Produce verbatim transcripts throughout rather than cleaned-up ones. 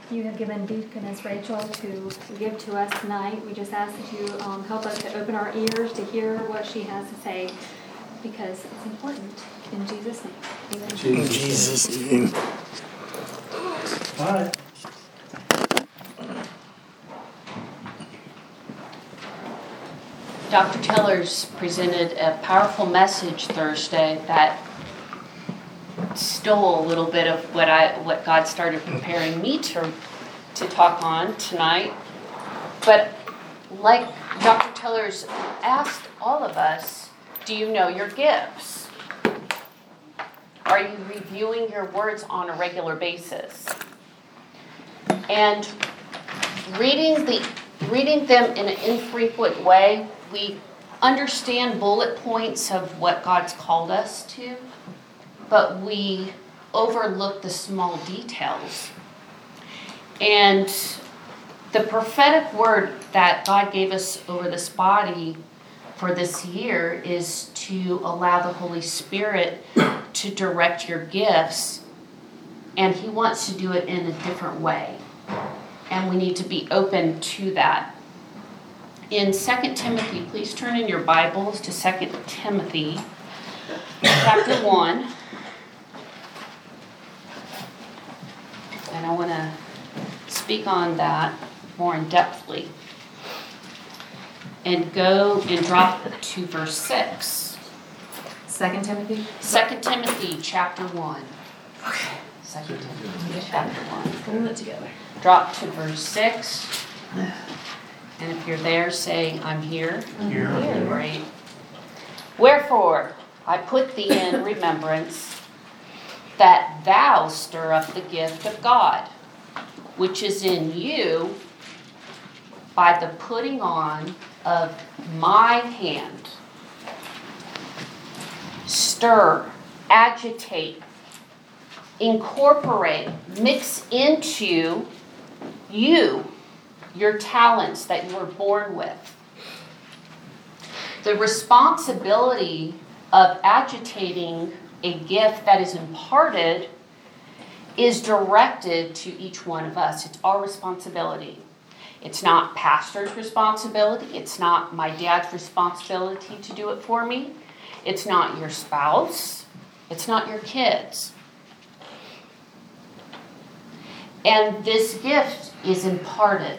you have given Deaconess Rachel to give to us tonight. We just ask that you um, help us to open our ears to hear what she has to say, because it's important. In Jesus' name. Amen. In Jesus' name. All right. Doctor Tellers presented a powerful message Thursday that stole a little bit of what I what God started preparing me to to talk on tonight. But like Doctor Tellers asked all of us, do you know your gifts? Are you reviewing your words on a regular basis? And reading the reading them in an infrequent way, we understand bullet points of what God's called us to, but we overlook the small details. And the prophetic word that God gave us over this body for this year is to allow the Holy Spirit to direct your gifts, and He wants to do it in a different way. And we need to be open to that. In Second Timothy, please turn in your Bibles to Second Timothy chapter one. And I want to speak on that more in depthly. And go and drop to verse six. Second Timothy? Second Timothy chapter one. Okay. Second Timothy chapter one. Hold it together. Drop to verse six. And if you're there, say, I'm here. Here. Here. Great. Wherefore, I put thee in remembrance that thou stir up the gift of God, which is in you by the putting on of my hand. Stir, agitate, incorporate, mix into you your talents that you were born with. The responsibility of agitating a gift that is imparted is directed to each one of us. It's our responsibility. It's not pastor's responsibility. It's not my dad's responsibility to do it for me. It's not your spouse. It's not your kids. And this gift is imparted.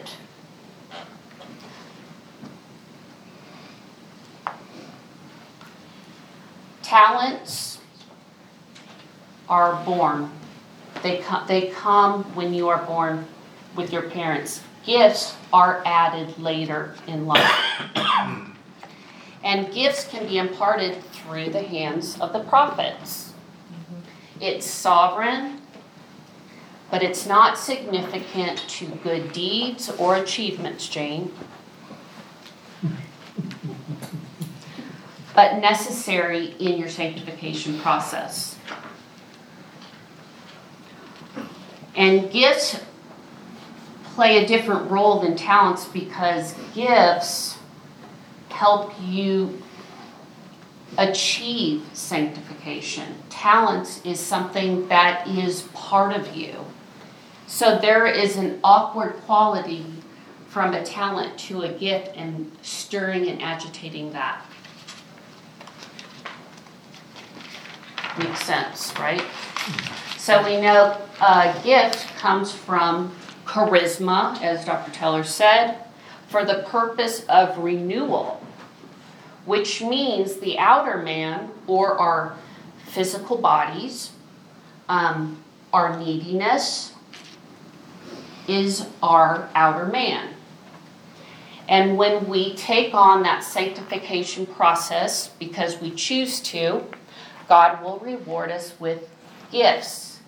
Talents are born. They come, they come when you are born with your parents. Gifts are added later in life. And gifts can be imparted through the hands of the prophets. It's sovereign, but it's not significant to good deeds or achievements, Jane. But necessary in your sanctification process. And gifts play a different role than talents because gifts help you achieve sanctification. Talents is something that is part of you. So there is an awkward quality from a talent to a gift and stirring and agitating that. Makes sense, right? So we know a gift comes from charisma, as Doctor Teller said, for the purpose of renewal, which means the outer man, or our physical bodies, um, our neediness, is our outer man. And when we take on that sanctification process, because we choose to, God will reward us with gifts.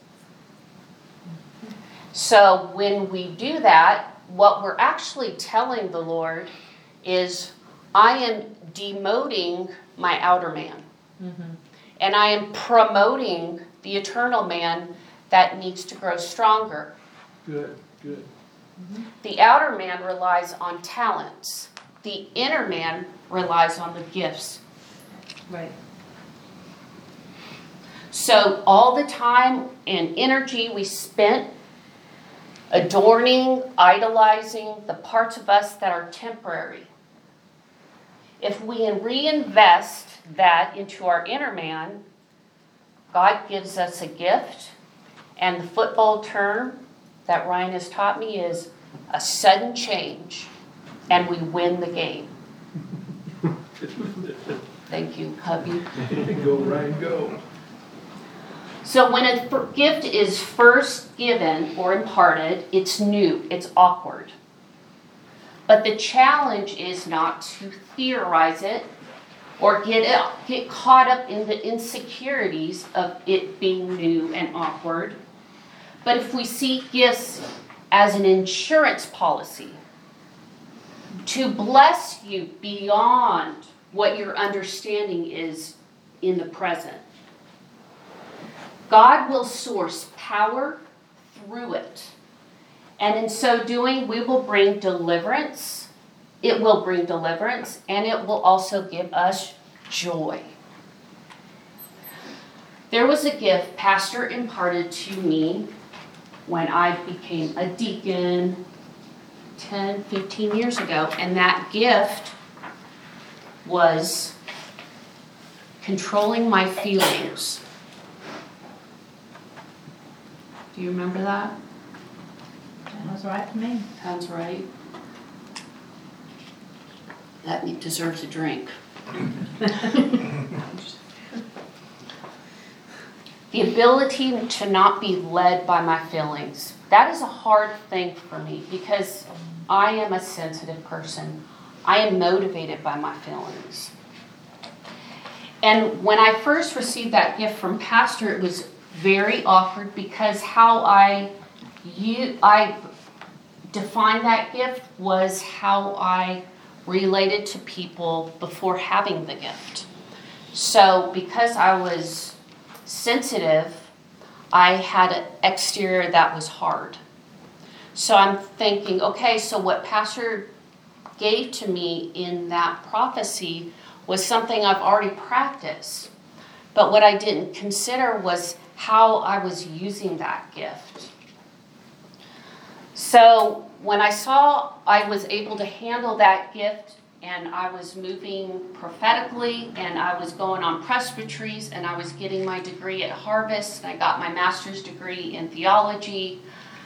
So when we do that, what we're actually telling the Lord is, I am demoting my outer man. Mm-hmm. And I am promoting the eternal man that needs to grow stronger. Good, good. Mm-hmm. The outer man relies on talents. The inner man relies on the gifts. Right. So all the time and energy we spent adorning, idolizing the parts of us that are temporary. If we reinvest that into our inner man, God gives us a gift, and the football term that Ryan has taught me is a sudden change, and we win the game. Thank you, hubby. Go, Ryan, go. So when a gift is first given or imparted, it's new, it's awkward. But the challenge is not to theorize it or get it, get caught up in the insecurities of it being new and awkward. But if we see gifts as an insurance policy to bless you beyond what your understanding is in the present, God will source power through it. And in so doing, we will bring deliverance. It will bring deliverance, and it will also give us joy. There was a gift Pastor imparted to me when I became a deacon ten, fifteen years ago, and that gift was controlling my feelings. Do you remember that? That was right to me. Sounds right. That deserves a drink. The ability to not be led by my feelings. That is a hard thing for me because I am a sensitive person. I am motivated by my feelings. And when I first received that gift from Pastor, it was very awkward because how I you I defined that gift was how I related to people before having the gift. So because I was sensitive, I had an exterior that was hard. So I'm thinking, okay, so what Pastor gave to me in that prophecy was something I've already practiced. But what I didn't consider was how I was using that gift. So when I saw I was able to handle that gift and I was moving prophetically and I was going on presbyteries and I was getting my degree at Harvest and I got my master's degree in theology,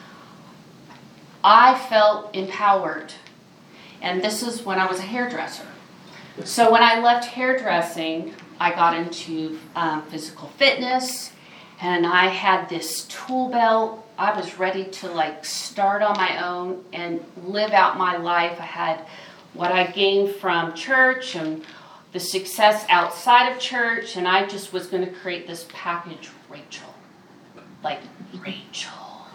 I felt empowered. And this is when I was a hairdresser. So when I left hairdressing, I got into um, physical fitness, and I had this tool belt. I was ready to like start on my own and live out my life. I had what I gained from church and the success outside of church, and I just was going to create this package, Rachel. Like, Rachel.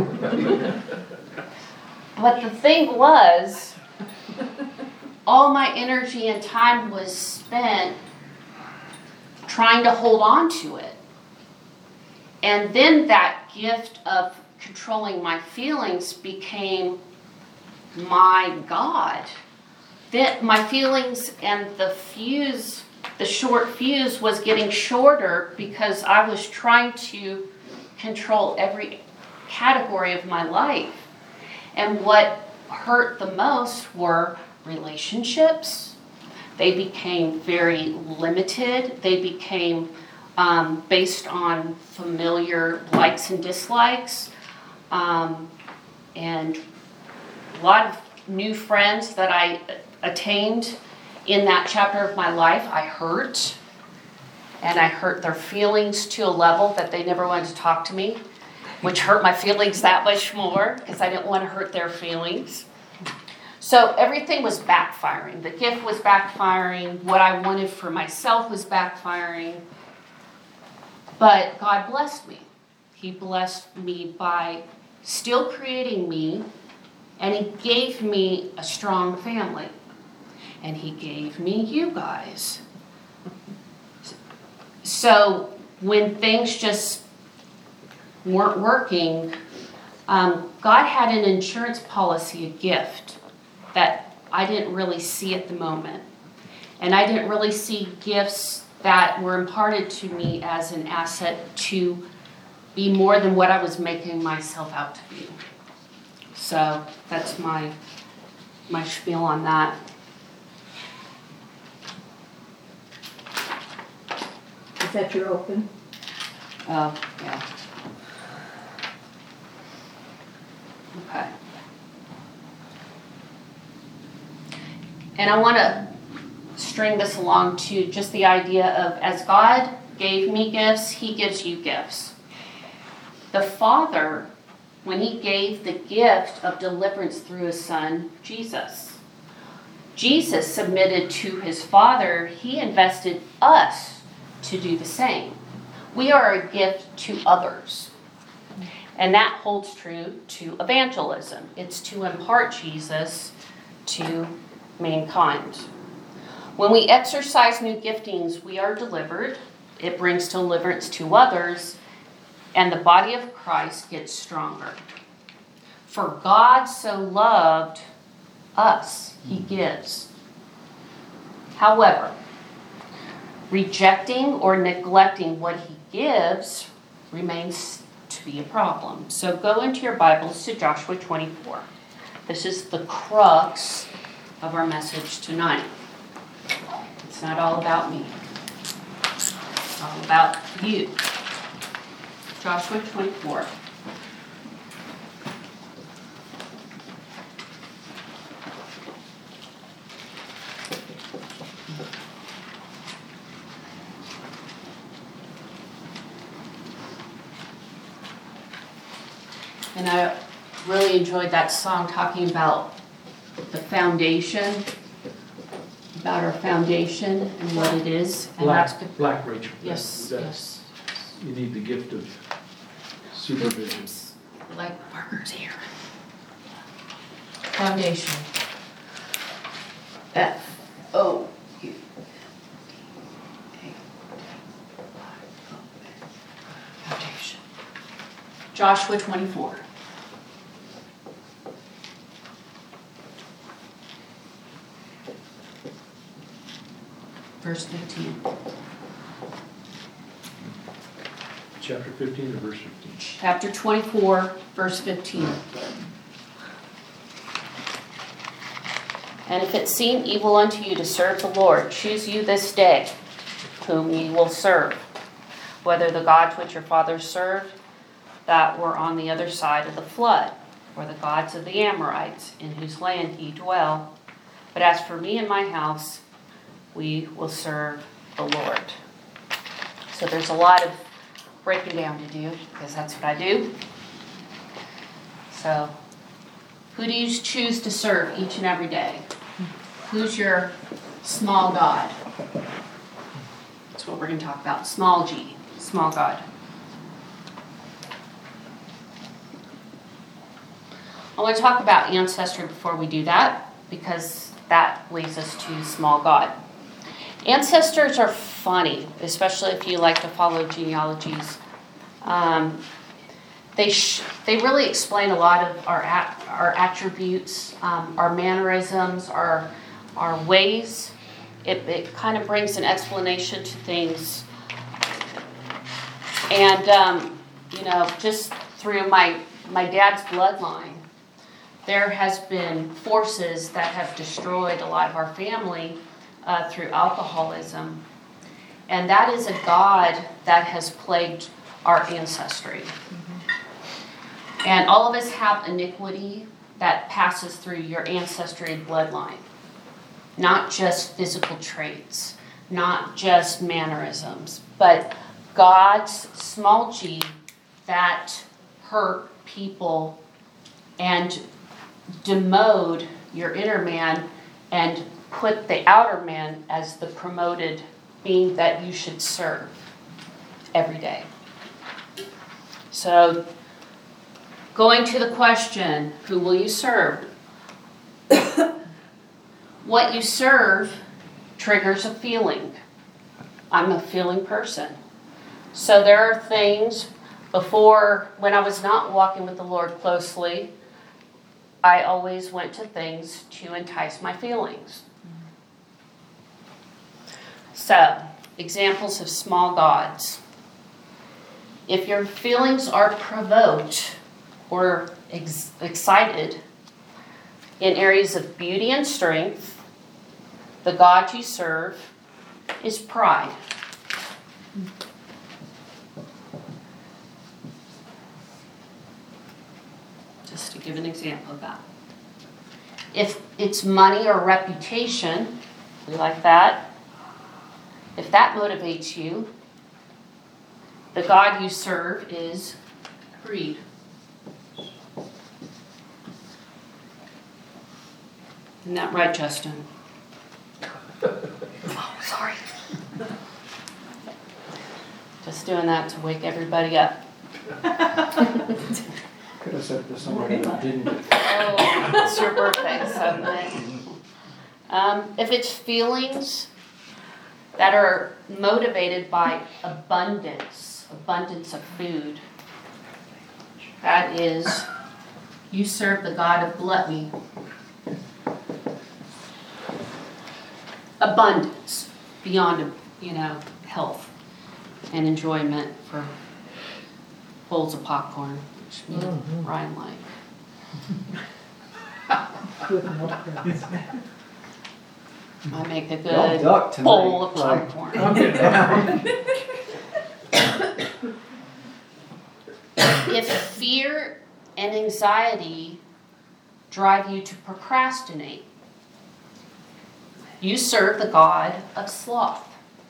But the thing was, all my energy and time was spent trying to hold on to it. And then that gift of controlling my feelings became my God. That my feelings and the fuse, the short fuse was getting shorter because I was trying to control every category of my life. And what hurt the most were relationships. They became very limited. They became um, based on familiar likes and dislikes. Um, and a lot of new friends that I attained in that chapter of my life, I hurt. And I hurt their feelings to a level that they never wanted to talk to me, which hurt my feelings that much more because I didn't want to hurt their feelings. So everything was backfiring. The gift was backfiring. What I wanted for myself was backfiring. But God blessed me. He blessed me by still creating me, and He gave me a strong family. And He gave me you guys. So when things just weren't working, um, God had an insurance policy, a gift, that I didn't really see at the moment. And I didn't really see gifts that were imparted to me as an asset to be more than what I was making myself out to be. So that's my, my spiel on that. Is that your open? Oh, yeah. Okay. And I want to string this along to just the idea of, as God gave me gifts, He gives you gifts. The Father, when He gave the gift of deliverance through His Son, Jesus, Jesus submitted to His Father. He invested us to do the same. We are a gift to others. And that holds true to evangelism. It's to impart Jesus to mankind. When we exercise new giftings, we are delivered. It brings deliverance to others, and the body of Christ gets stronger. For God so loved us, He gives. However, rejecting or neglecting what He gives remains to be a problem. So go into your Bibles to Joshua twenty-four. This is the crux of our message tonight. It's not all about me. It's all about you. Joshua twenty-four. And I really enjoyed that song talking about the foundation, about our foundation and what it is. And that's good. Black, Black Rachel. Yes, That's- yes. You need the gift of supervision. Like Parker's here. Foundation. F O U. Foundation. Joshua twenty-four. Verse fifteen. Chapter fifteen or verse fifteen? Chapter twenty-four, verse fifteen. And if it seem evil unto you to serve the Lord, choose you this day whom ye will serve, whether the gods which your fathers served that were on the other side of the flood, or the gods of the Amorites, in whose land ye dwell. But as for me and my house, we will serve the Lord. So there's a lot of breaking down to do, because that's what I do. So, who do you choose to serve each and every day? Who's your small God? That's what we're going to talk about. Small G, small God. I want to talk about ancestry before we do that, because that leads us to small God. Ancestors are funny, especially if you like to follow genealogies. Um, they sh- they really explain a lot of our at- our attributes, um, our mannerisms, our our ways. It it kind of brings an explanation to things. And um, you know, just through my my dad's bloodline, there has been forces that have destroyed a lot of our family uh, through alcoholism. And that is a God that has plagued our ancestry. Mm-hmm. And all of us have iniquity that passes through your ancestry bloodline. Not just physical traits, not just mannerisms, but God's small g that hurt people and demote your inner man and put the outer man as the promoted being that you should serve every day. So, going to the question, who will you serve? What you serve triggers a feeling. I'm a feeling person. So there are things before, when I was not walking with the Lord closely, I always went to things to entice my feelings. So, examples of small gods. If your feelings are provoked, or ex- excited in areas of beauty and strength, the God you serve is pride. Just to give an example of that. If it's money or reputation, we like that. If that motivates you, the God you serve is greed. Isn't that right, Justin? Oh, sorry. Just doing that to wake everybody up. Could have said it to somebody that didn't. Oh, it's your birthday Sunday. Um, if it's feelings that are motivated by abundance, abundance of food, that is, you serve the God of gluttony. Abundance beyond, you know, health and enjoyment for bowls of popcorn, which me and Ryan like. With milk crumbs. I make a Y'all good duck tonight, bowl of like- popcorn. If fear and anxiety drive you to procrastinate, you serve the God of sloth.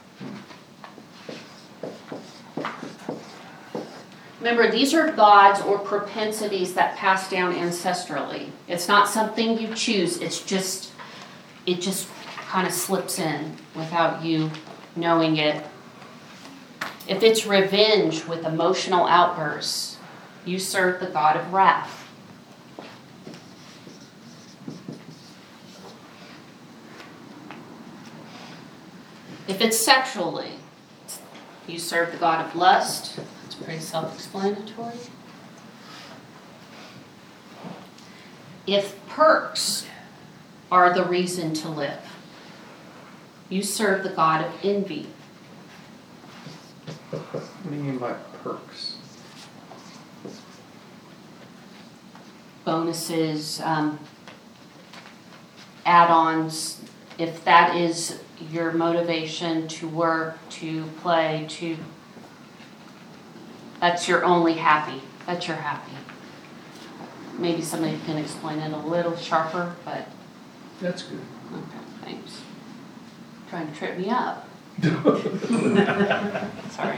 Remember, these are gods or propensities that pass down ancestrally. It's not something you choose. It's just, it just kind of slips in without you knowing it. If it's revenge with emotional outbursts, you serve the God of wrath. If it's sexually, you serve the God of lust. It's pretty self-explanatory. If perks are the reason to live, you serve the God of envy. What do you mean by perks? Bonuses, um, add-ons, if that is your motivation to work, to play, to, that's your only happy, that's your happy. Maybe somebody can explain it a little sharper, but, That's good. okay, thanks. Trying to trip me up. Sorry.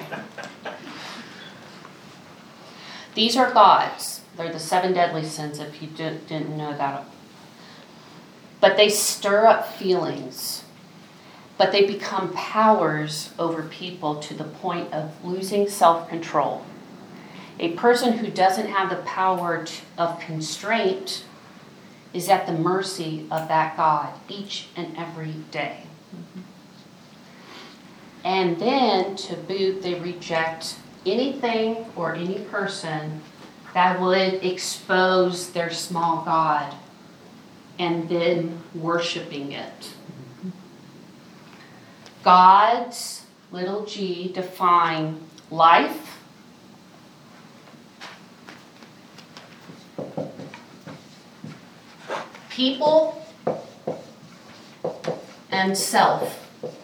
These are gods. They're the seven deadly sins, if you didn't didn't know that. But they stir up feelings. But they become powers over people to the point of losing self-control. A person who doesn't have the power to, of constraint is at the mercy of that God each and every day. And then, to boot, they reject anything or any person that would expose their small God and then worshiping it. Gods, little g, define life, people, and self.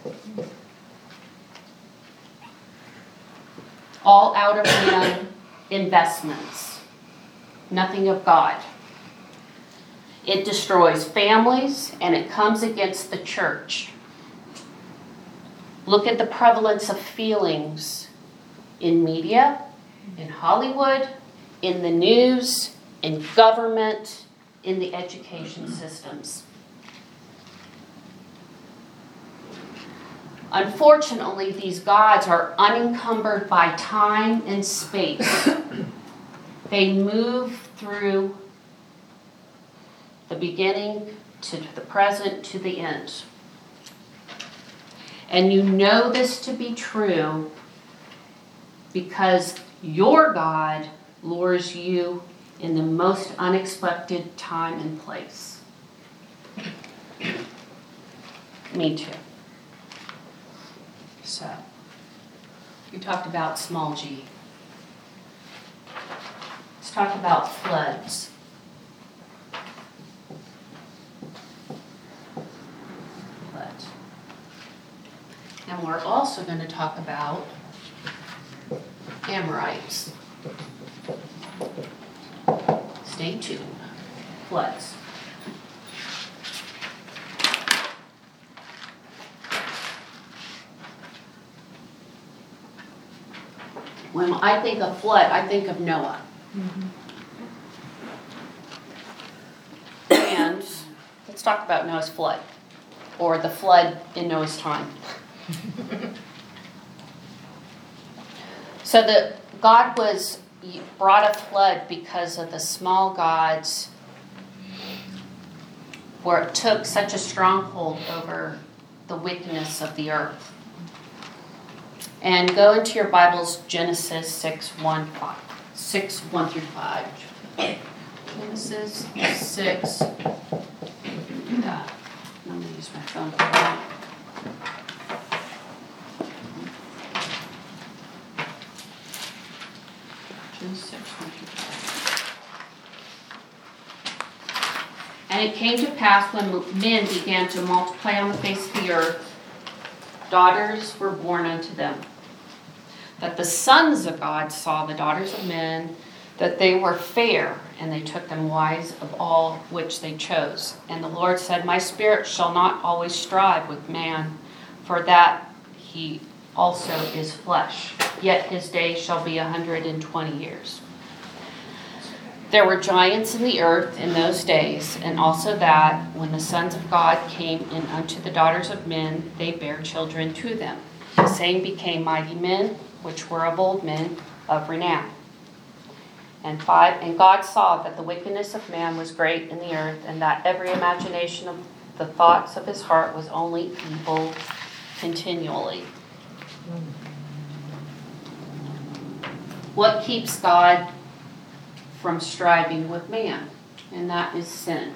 All outer man investments, nothing of God. It destroys families and it comes against the church. Look at the prevalence of feelings in media, in Hollywood, in the news, in government, in the education systems. Unfortunately, these gods are unencumbered by time and space. They move through the beginning to the present to the end. And you know this to be true because your God lures you in the most unexpected time and place. Me too. So, we talked about small g. Let's talk about floods. And we're also going to talk about Amorites. Stay tuned. Floods. When I think of flood, I think of Noah. And let's talk about Noah's flood, or the flood in Noah's time. So the God was brought a flood because of the small gods, where it took such a stronghold over the wickedness of the earth. And go into your Bibles, Genesis six, one, five, six, one through five. Genesis six. Yeah, I'm going to use my phone for that. Genesis six, one through five. And it came to pass when men began to multiply on the face of the earth, daughters were born unto them. That the sons of God saw the daughters of men, that they were fair, and they took them wives of all which they chose. And the Lord said, My spirit shall not always strive with man, for that he also is flesh. Yet his days shall be a hundred and twenty years. There were giants in the earth in those days, and also that, when the sons of God came in unto the daughters of men, they bare children to them. The same became mighty men, which were of old men of renown. And five, and God saw that the wickedness of man was great in the earth, and that every imagination of the thoughts of his heart was only evil continually. What keeps God from striving with man? And that is sin.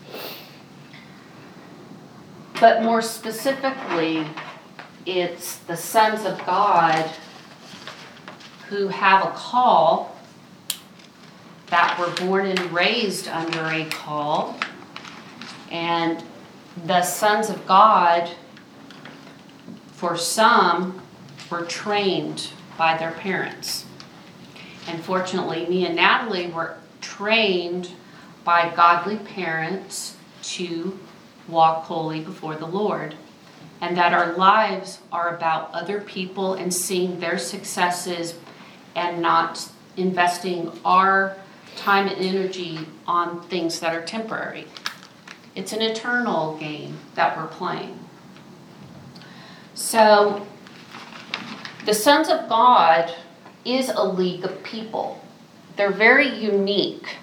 But more specifically, it's the sons of God who have a call, that were born and raised under a call, and the sons of God, for some, were trained by their parents. And fortunately, me and Natalie were trained by godly parents to walk holy before the Lord. And that our lives are about other people and seeing their successes and not investing our time and energy on things that are temporary. It's an eternal game that we're playing. So, the sons of God is a league of people. They're very unique.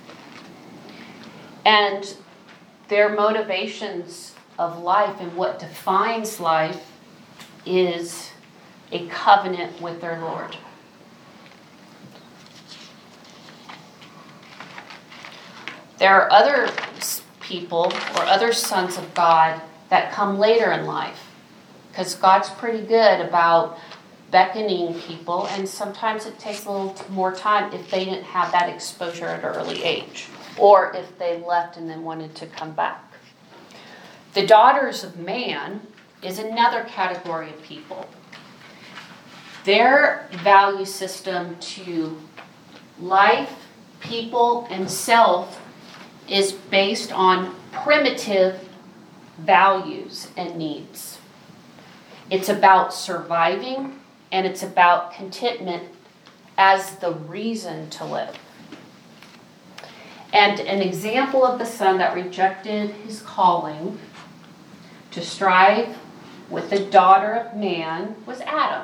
And their motivations of life and what defines life is a covenant with their Lord. There are other people or other sons of God that come later in life, because God's pretty good about beckoning people, and sometimes it takes a little more time if they didn't have that exposure at an early age, or if they left and then wanted to come back. The daughters of man is another category of people. Their value system to life, people, and self is based on primitive values and needs. It's about surviving, and it's about contentment as the reason to live. And an example of the son that rejected his calling to strive with the daughter of man was Adam.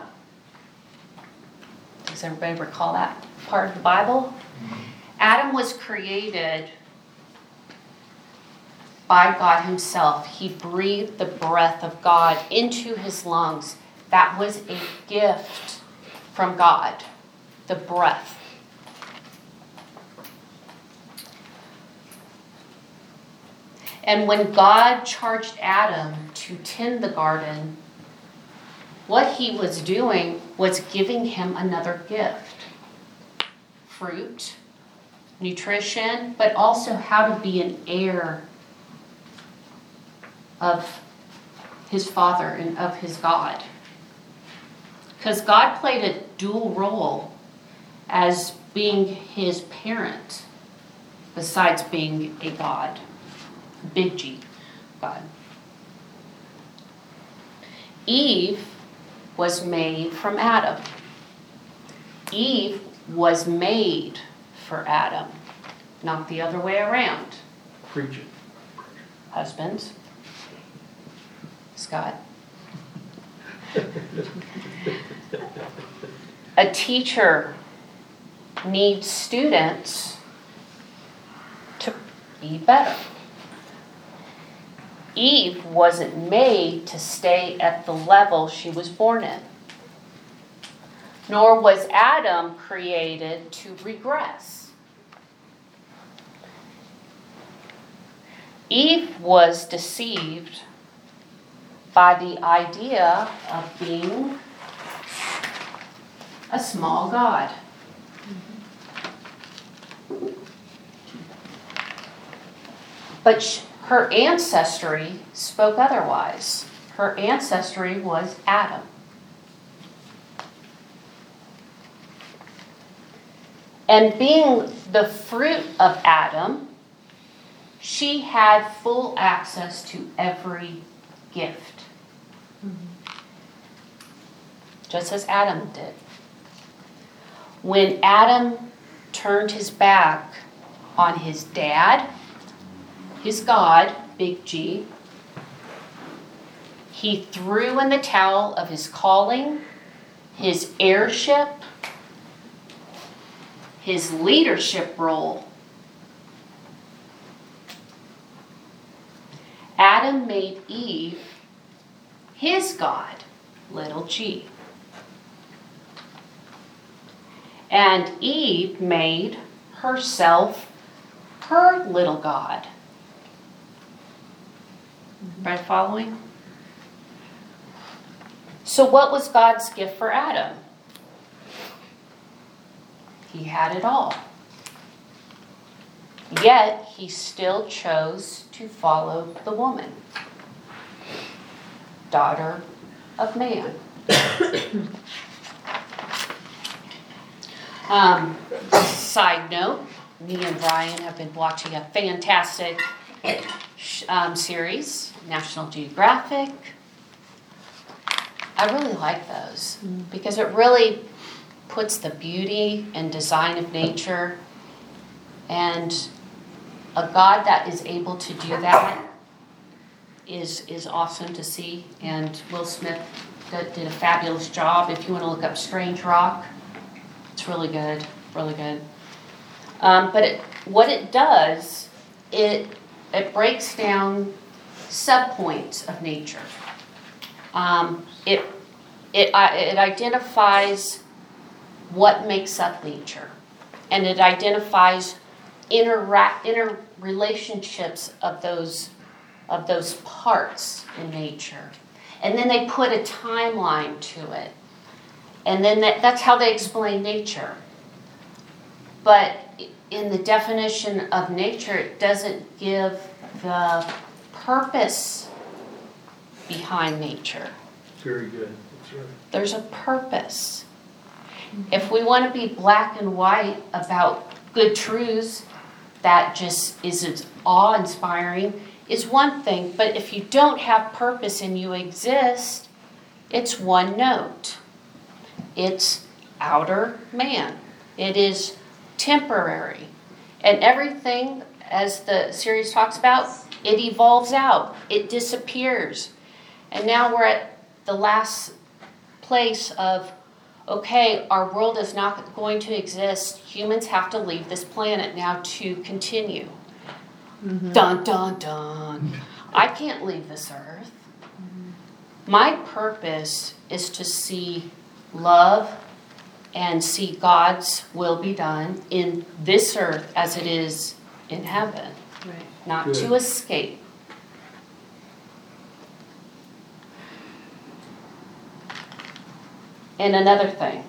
Does everybody recall that part of the Bible? Adam was created by God himself. He breathed the breath of God into his lungs. That was a gift from God, the breath. And when God charged Adam to tend the garden, what he was doing was giving him another gift. Fruit, nutrition, but also how to be an heir of his Father and of his God. Because God played a dual role as being his parent, besides being a God, big G, God. Eve was made from Adam. Eve was made for Adam, not the other way around. Preach it. Husbands, Scott. A teacher needs students to be better. Eve wasn't made to stay at the level she was born in. Nor was Adam created to regress. Eve was deceived by the idea of being a small God. But sh- her ancestry spoke otherwise. Her ancestry was Adam. And being the fruit of Adam, she had full access to every gift. Just as Adam did. When Adam turned his back on his dad, his God, big G, he threw in the towel of his calling, his heirship, his leadership role. Adam made Eve his God, little g. And Eve made herself her little God. Right, following? So what was God's gift for Adam? He had it all. Yet he still chose to follow the woman, daughter of man. um, side note, me and Brian have been watching a fantastic um, series, National Geographic. I really like those because it really puts the beauty and design of nature, and a God that is able to do that is is awesome to see. And Will Smith did, did a fabulous job. If you want to look up Strange Rock, it's really good, really good. Um, but it, what it does, it it breaks down subpoints of nature. Um, it it uh, it identifies what makes up nature, and it identifies interact interrelationships of those of those parts in nature, and then they put a timeline to it, and then that, that's how they explain nature. But in the definition of nature, it doesn't give the purpose behind nature. Very good. That's right. There's a purpose. If we want to be black and white about good truths that just isn't awe-inspiring, is one thing. But if you don't have purpose and you exist, it's one note. It's outer man. It is temporary. And everything, as the series talks about, it evolves out. It disappears. And now we're at the last place of, okay, our world is not going to exist. Humans have to leave this planet now to continue. Mm-hmm. Dun, dun, dun. I can't leave this earth. Mm-hmm. My purpose is to see love and see God's will be done in this earth as it is in heaven. Right. Not Good. To escape. And another thing,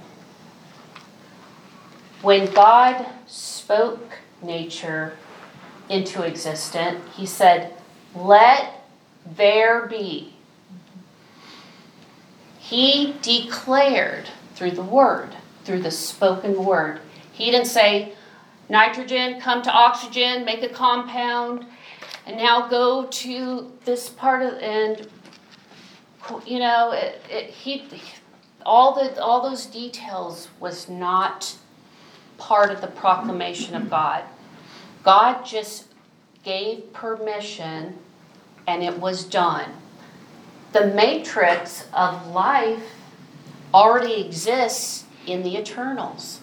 when God spoke nature into existence, he said, "Let there be." He declared through the word, through the spoken word. He didn't say, nitrogen, come to oxygen, make a compound, and now go to this part of, and, you know, it, it, he, all the all those details was not part of the proclamation of God. God just gave permission, and it was done. The matrix of life already exists in the eternals.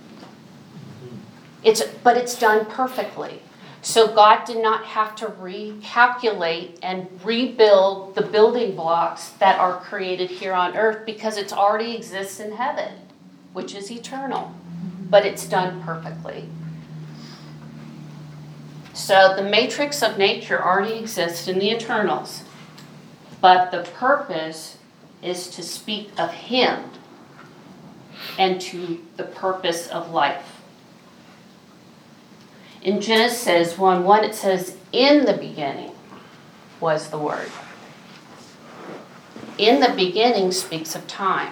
It's, but it's done perfectly. So God did not have to recalculate and rebuild the building blocks that are created here on earth because it already exists in heaven, which is eternal. But it's done perfectly. So the matrix of nature already exists in the eternals. But the purpose is to speak of Him and to the purpose of life. In Genesis one one, it says, in the beginning was the Word. In the beginning speaks of time.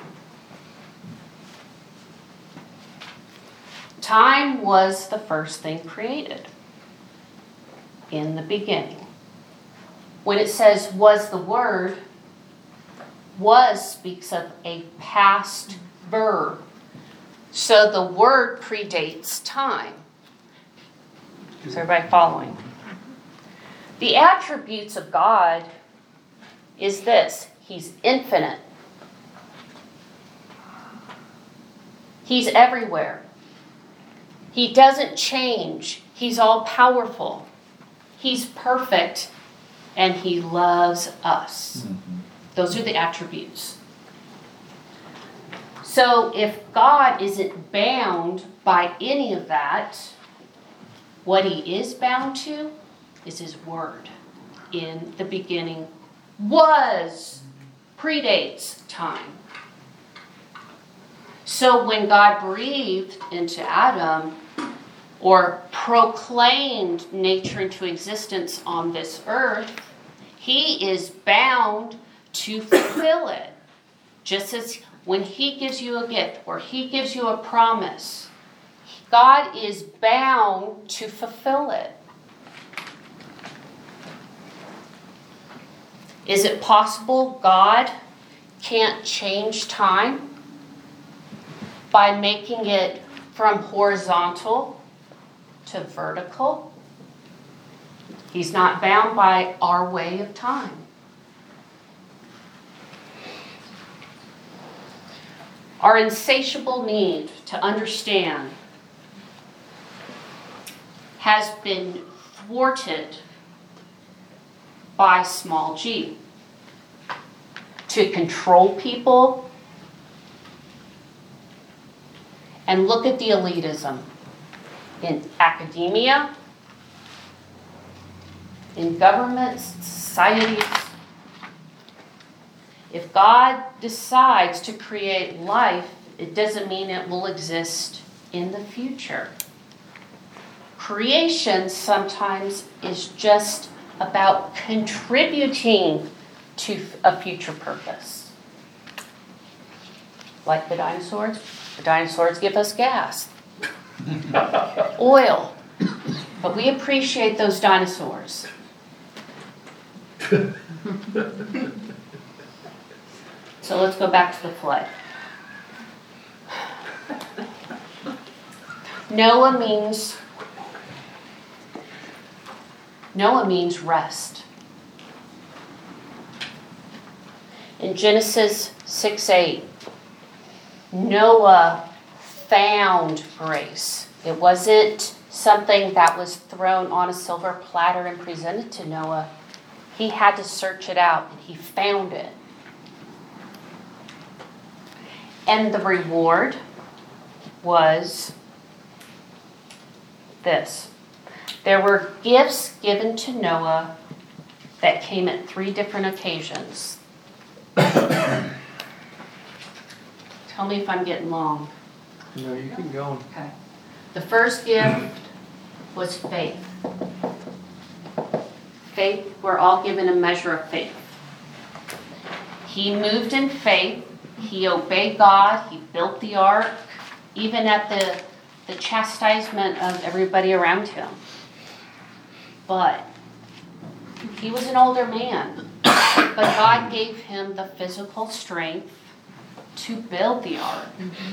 Time was the first thing created. In the beginning. When it says was the Word, was speaks of a past verb. So the Word predates time. Is everybody following? The attributes of God is this. He's infinite. He's everywhere. He doesn't change. He's all powerful. He's perfect. And He loves us. Mm-hmm. Those are the attributes. So if God isn't bound by any of that, what He is bound to is His Word. In the beginning was, predates time. So when God breathed into Adam, or proclaimed nature into existence on this earth, He is bound to fulfill it. Just as when He gives you a gift or He gives you a promise, God is bound to fulfill it. Is it possible God can't change time by making it from horizontal to vertical? He's not bound by our way of time. Our insatiable need to understand has been thwarted by small g. To control people. And look at the elitism in academia, in governments, societies. If God decides to create life, it doesn't mean it will exist in the future. Creation sometimes is just about contributing to a future purpose. Like the dinosaurs. The dinosaurs give us gas, oil, but we appreciate those dinosaurs. So let's go back to the flood. Noah means Noah means rest. In Genesis six eight, Noah found grace. It wasn't something that was thrown on a silver platter and presented to Noah. He had to search it out, and he found it. And the reward was this. There were gifts given to Noah that came at three different occasions. Tell me if I'm getting long. No, you can go. Okay. The first gift was faith. Faith, we're all given a measure of faith. He moved in faith He obeyed God. He built the ark, even at the, the chastisement of everybody around him. But he was an older man. But God gave him the physical strength to build the ark. Mm-hmm.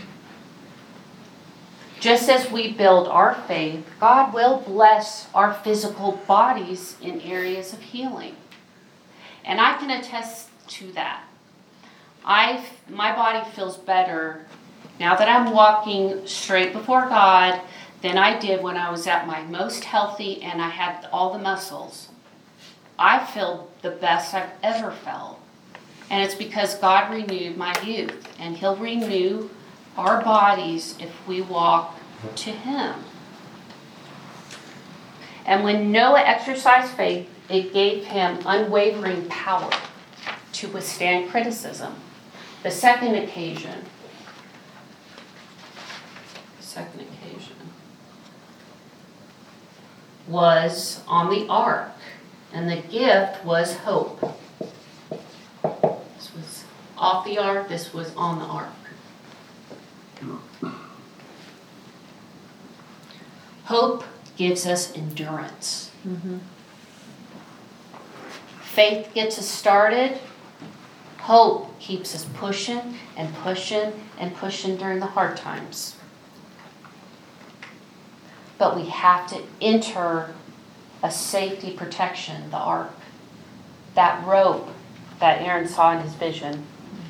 Just as we build our faith, God will bless our physical bodies in areas of healing. And I can attest to that. I, my body feels better now that I'm walking straight before God than I did when I was at my most healthy and I had all the muscles. I feel the best I've ever felt. And it's because God renewed my youth. And He'll renew our bodies if we walk to Him. And when Noah exercised faith, it gave him unwavering power to withstand criticism. The second occasion, second occasion was on the ark, and the gift was hope. This was off the ark, this was on the ark. Hope gives us endurance. Mm-hmm. Faith gets us started. Hope keeps us pushing and pushing and pushing during the hard times. But we have to enter a safety protection, the ark. That rope that Aaron saw in his vision.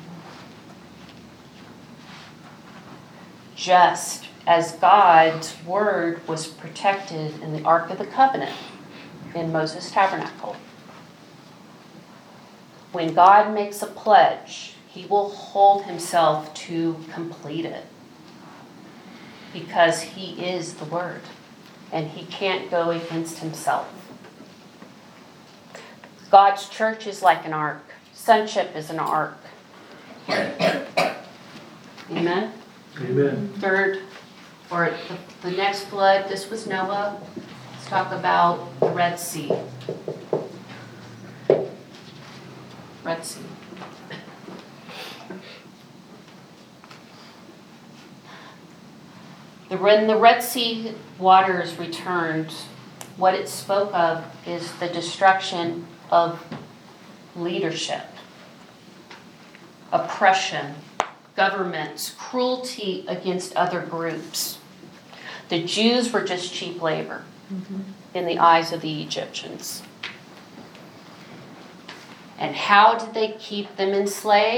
Just as God's word was protected in the Ark of the Covenant in Moses' tabernacle. When God makes a pledge, He will hold Himself to complete it. Because He is the Word, and He can't go against Himself. God's church is like an ark. Sonship is an ark. Amen? Amen. Third, or the, the next flood, this was Noah. Let's talk about the Red Sea. Red Sea. The, when the Red Sea waters returned, what it spoke of is the destruction of leadership, oppression, governments, cruelty against other groups. The Jews were just cheap labor mm-hmm. in the eyes of the Egyptians. And how did they keep them enslaved?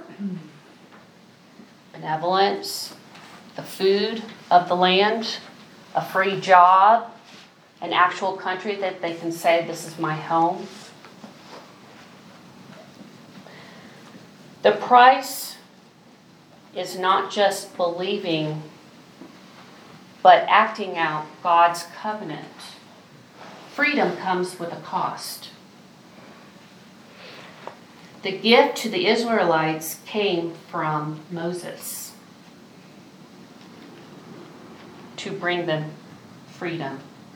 Benevolence, the food of the land, a free job, an actual country that they can say, this is my home. The price is not just believing, but acting out God's covenant. Freedom comes with a cost. The gift to the Israelites came from Moses to bring them freedom.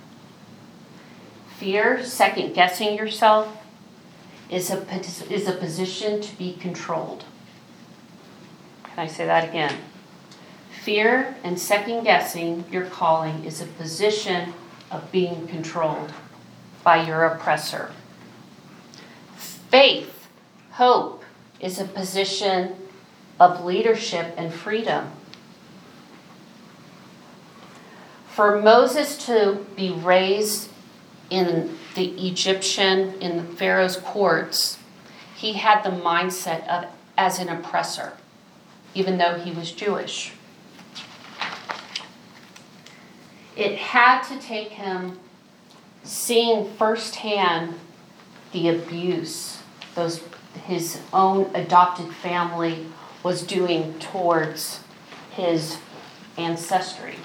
Fear, second guessing yourself, is a, is a position to be controlled. Can I say that again? Fear and second guessing your calling is a position of being controlled by your oppressor. Faith, hope, is a position of leadership and freedom. For Moses to be raised in the Egyptian, in the Pharaoh's courts, he had the mindset of as an oppressor, even though he was Jewish. It had to take him seeing firsthand the abuse those his own adopted family was doing towards his ancestry.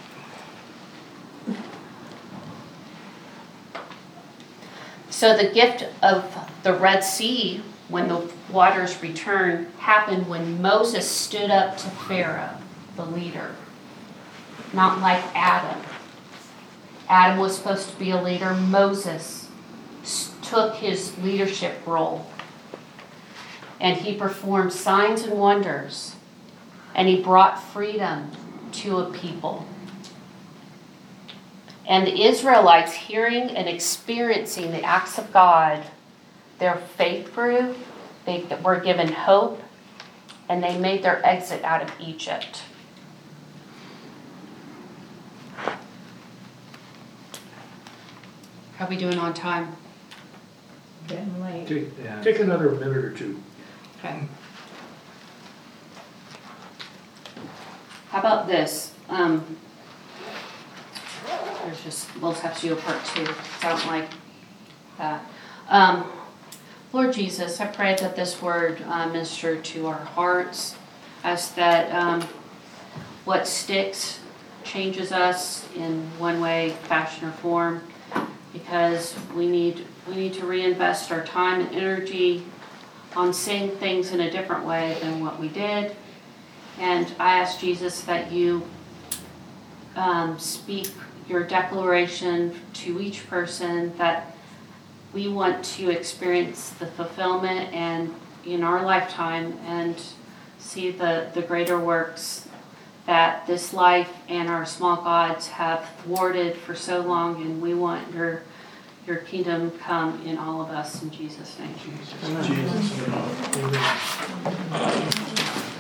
So the gift of the Red Sea, when the waters returned, happened when Moses stood up to Pharaoh, the leader. Not like Adam. Adam was supposed to be a leader. Moses took his leadership role. And he performed signs and wonders and he brought freedom to a people. And the Israelites, hearing and experiencing the acts of God, their faith grew, they were given hope, and they made their exit out of Egypt. How are we doing on time? Getting late. Take, Yeah. take another minute or two. Okay. How about this? Um, there's just, we'll have to do a part two, 'cause I don't like that. Um, Lord Jesus, I pray that this word uh, minister to our hearts, as that um, what sticks changes us in one way, fashion, or form, because we need we need to reinvest our time and energy on seeing things in a different way than what we did. And I ask Jesus that you um, speak your declaration to each person that we want to experience the fulfillment and in our lifetime and see the, the greater works that this life and our small gods have thwarted for so long, and we want your your kingdom come in all of us in Jesus' name. Jesus. Amen.